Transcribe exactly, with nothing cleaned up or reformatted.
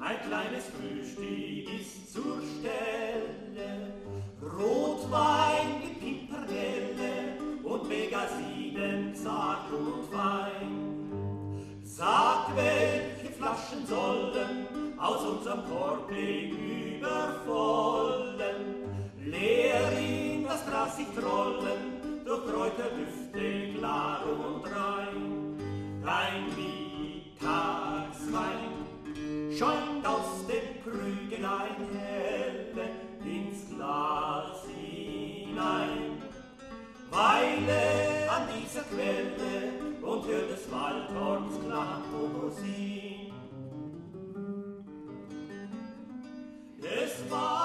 ein kleines Frühstück ist zur Stelle. Rotwein mit Pimpernelle und Megasinen zart und fein. Sag, welche Flaschen sollen aus unserem Korb übervollen, leer in das Gras sich trollen, durch Kräuterdüfte klar und rein. Dein Mittagswein schäumt aus dem Krügelein helle ins Glas hinein. Weile an dieser Quelle und hör des Waldhorns Klangmusik. Es war